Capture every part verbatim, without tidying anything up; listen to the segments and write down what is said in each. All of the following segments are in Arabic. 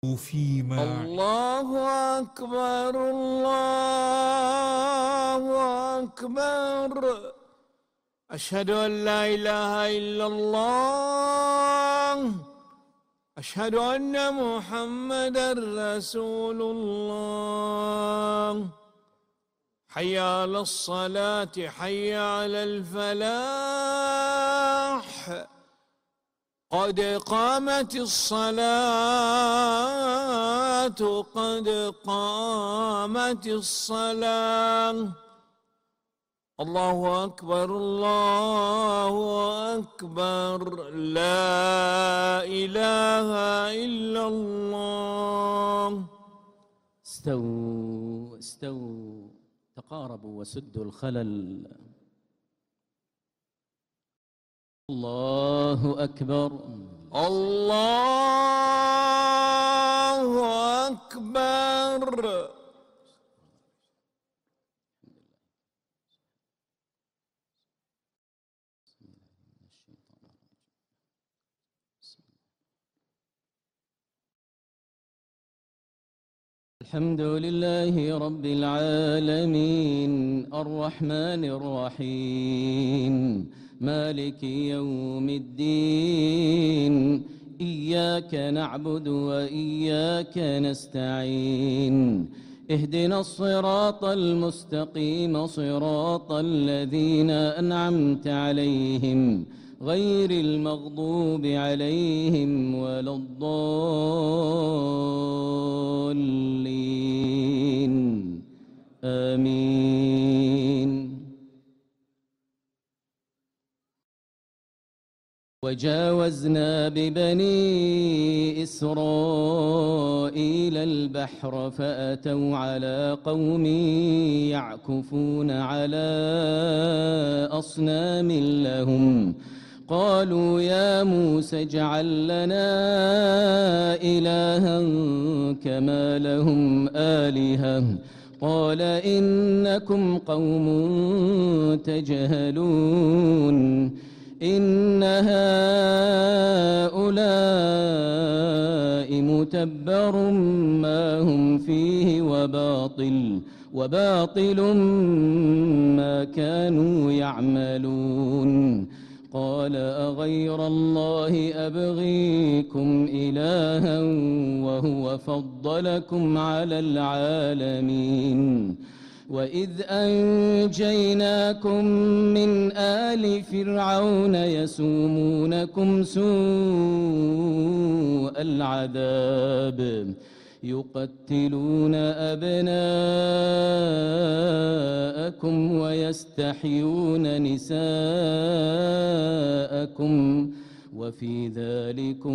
فيما الله أكبر الله أكبر أشهد أن لا إله إلا الله أشهد أن محمدًا رسول الله حي على الصلاة حي على الفلاح قد قامت الصلاة قد قامت الصلاة الله أكبر الله أكبر لا إله إلا الله. استووا استووا تقاربوا وسدوا الخلل. الله أكبر الله أكبر. الحمد لله رب العالمين الرحمن الرحيم مالك يوم الدين إياك نعبد وإياك نستعين اهدنا الصراط المستقيم صراط الذين أنعمت عليهم غير المغضوب عليهم ولا الضالين آمين. وجاوزنا ببني إسرائيل البحر فأتوا على قوم يعكفون على أصنام لهم قالوا يا موسى اجعل لنا إلها كما لهم آلهة قال إنكم قوم تجهلون إن هؤلاء متبر ما هم فيه وباطل وباطل ما كانوا يعملون قال أغير الله أبغيكم إلها وهو فضلكم على العالمين وإذ أنجيناكم من آل فرعون يسومونكم سوء العذاب يقتلون أبناءكم ويستحيون نساءكم وفي ذلكم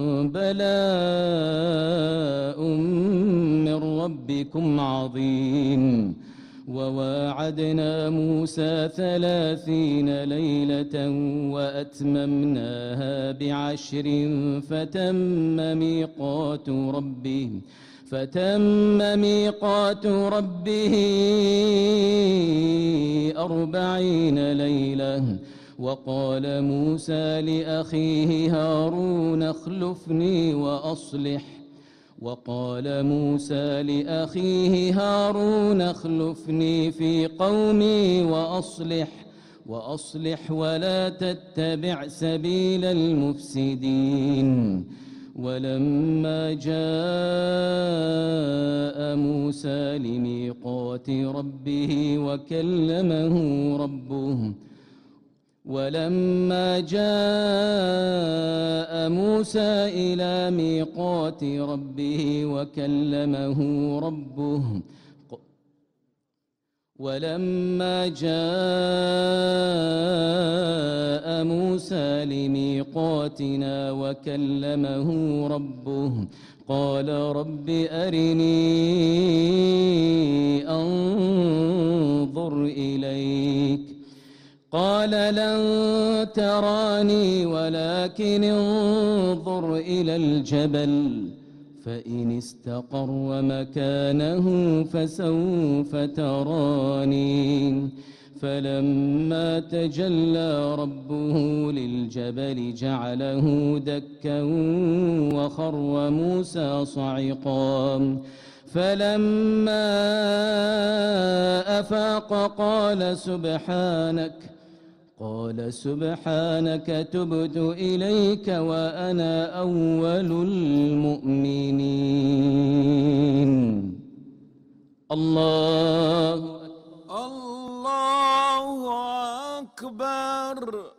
بلاء من ربكم عظيم. وواعدنا موسى ثلاثين ليلة وأتممناها بعشر فتم ميقات ربه فتم ميقات ربه أربعين ليلة وقال موسى لأخيه هارون اخلفني وأصلح وقال موسى لأخيه هارون اخلفني في قومي وأصلح وأصلح ولا تتبع سبيل المفسدين. ولما جاء موسى لميقات ربه وكلمه ربه ولما جاء موسى إلى ميقات ربه وكلمه ربه ولما جاء موسى لميقاتنا وكلمه ربه قال رب أرني أنظر إليك قال لن تراني ولكن انظر إلى الجبل فإن استقر مكانه فسوف تراني فلما تجلى ربه للجبل جعله دكا وخر موسى صعقا فلما أفاق قال سبحانك قال سبحانك تبت إليك وأنا أول المؤمنين. الله الله أكبر.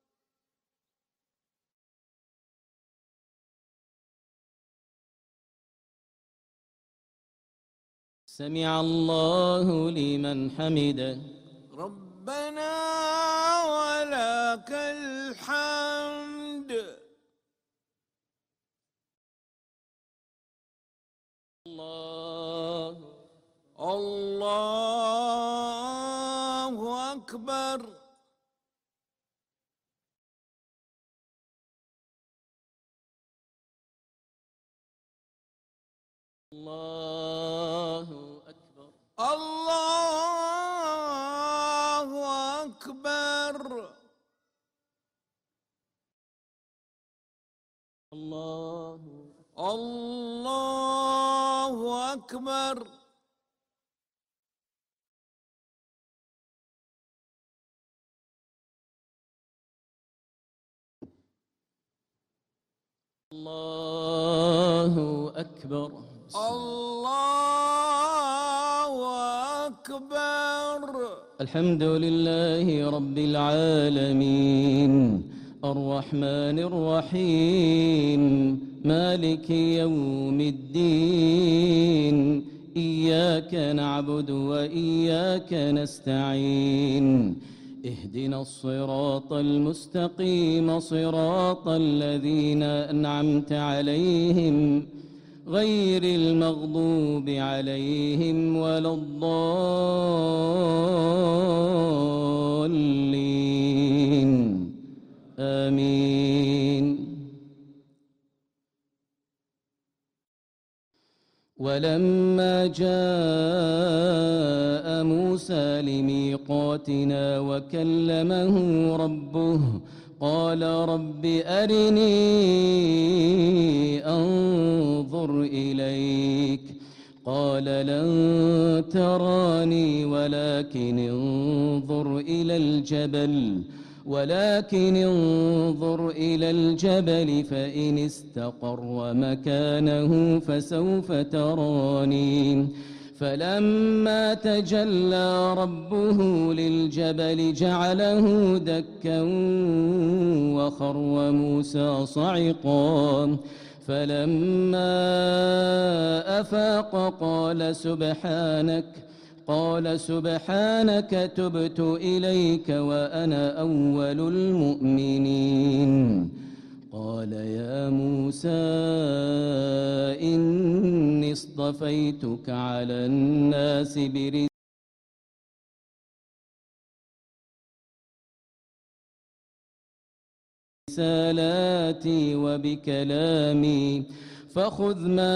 سمع الله لمن حمده. ربنا ولك الحمد. الله الله أكبر. الله أكبر. الله أكبر. الله الله أكبر. الله أكبر. الله أكبر. الحمد لله رب العالمين الرحمن الرحيم مالك يوم الدين إياك نعبد وإياك نستعين اهدنا الصراط المستقيم صراط الذين أنعمت عليهم غير المغضوب عليهم ولا الضالين آمين. ولما جاء موسى لميقاتنا وكلمه ربه قال رب أرني أنظر إليك قال لن تراني ولكن انظر إلى الجبل ولكن انظر إلى الجبل فإن استقر مكانه فسوف تراني فلما تجلى ربه للجبل جعله دكا وخر موسى صعقا فلما أفاق قال سبحانك قال سبحانك تبت إليك وأنا أول المؤمنين. قال يا موسى إني اصطفيتك على الناس برسالاتي وبكلامي فخذ ما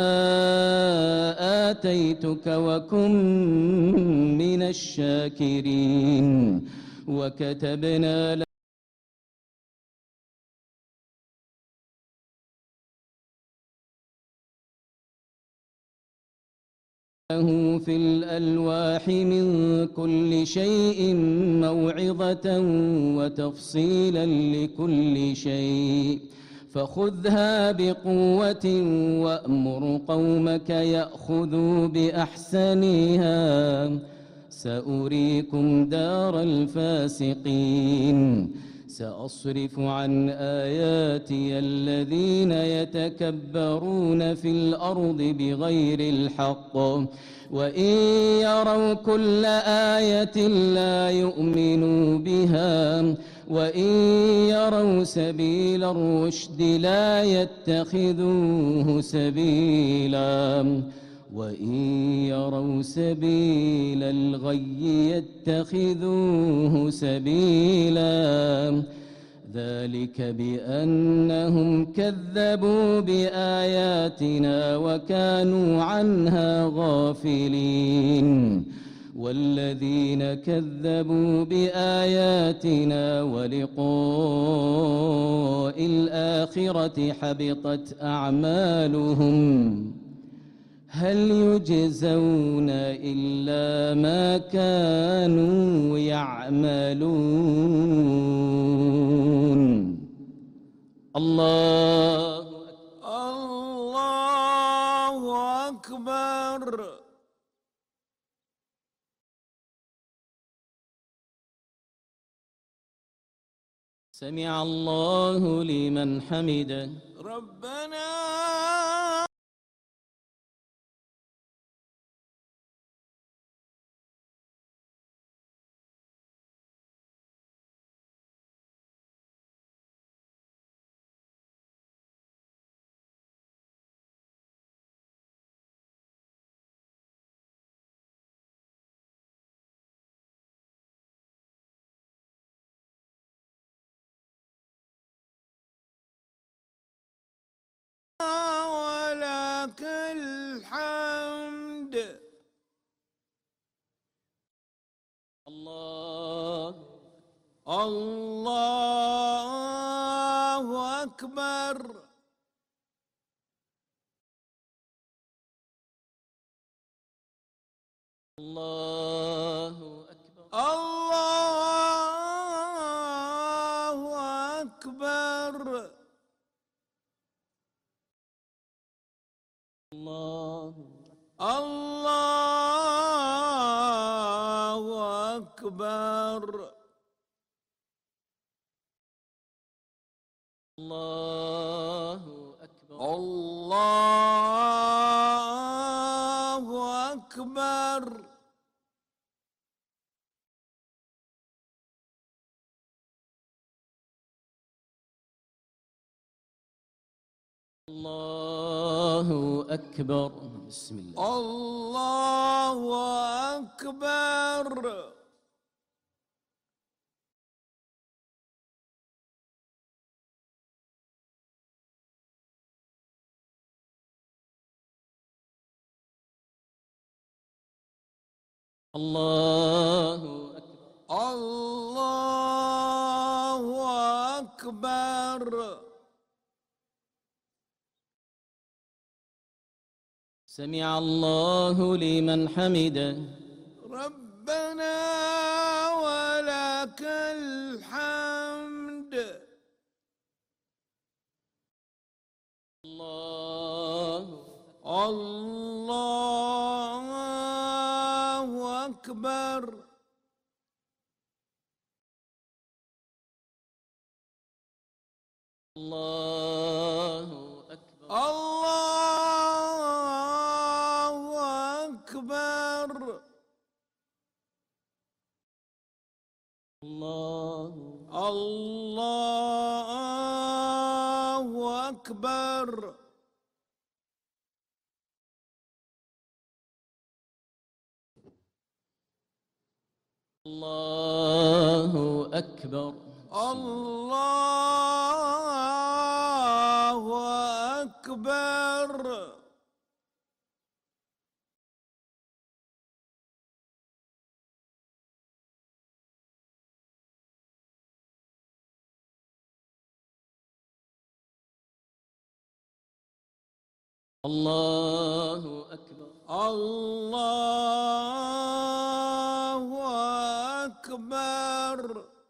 آتيتك وكن من الشاكرين. وكتبنا له في الألواح من كل شيء موعظة وتفصيلا لكل شيء فخذها بقوة وأمر قومك يأخذوا بأحسنها سأريكم دار الفاسقين. سأصرف عن آياتي الذين يتكبرون في الأرض بغير الحق وإن يروا كل آية لا يؤمنوا بها وإن يروا سبيل الرشد لا يتخذوه سبيلا وإن يروا سبيل الغي يتخذوه سبيلا ذلك بأنهم كذبوا بآياتنا وكانوا عنها غافلين. والذين كذبوا بآياتنا ولقاء الآخرة حبطت أعمالهم هل يجزون إلا ما كانوا يعملون. الله الله أكبر. سمع الله لمن حمده. ربنا ولك الحمد. الله الله أكبر. الله أكبر. الله أكبر. الله الله أكبر. الله أكبر. الله أكبر. الله أكبر. بسم الله. الله أكبر. الله أكبر. الله أكبر. سمع الله لمن حمده. ربنا ولك الحمد. الله الله أكبر. الله أكبر. الله أكبر. الله الله أكبر. الله أكبر. الله أكبر. الله أكبر. الله أكبر.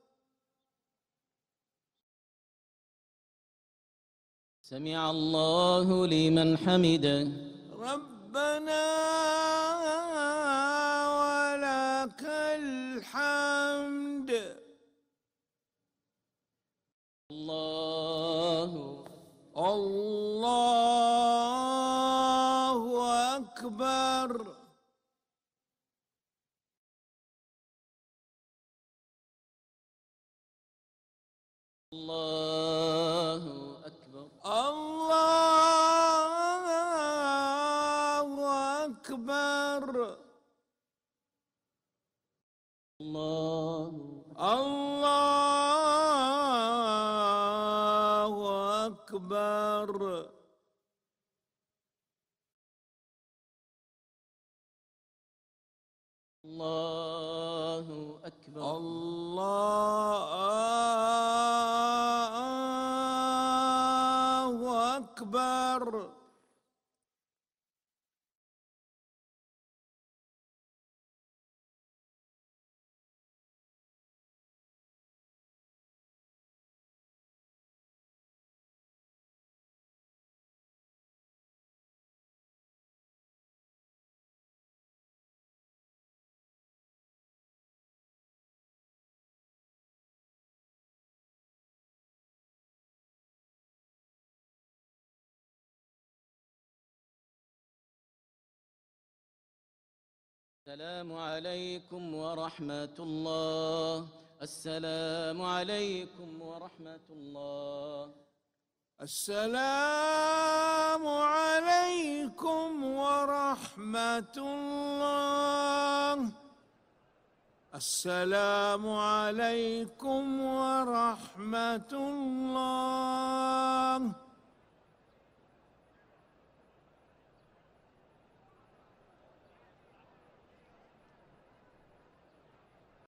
سمع الله لمن حمده. ربنا ولك الحمد. الله الله أكبر. الله أكبر. الله أكبر. الله الله أكبر. الله أكبر. الله أكبر. السلام عليكم ورحمة الله. السلام عليكم ورحمة الله. السلام عليكم ورحمة الله. السلام عليكم ورحمة الله.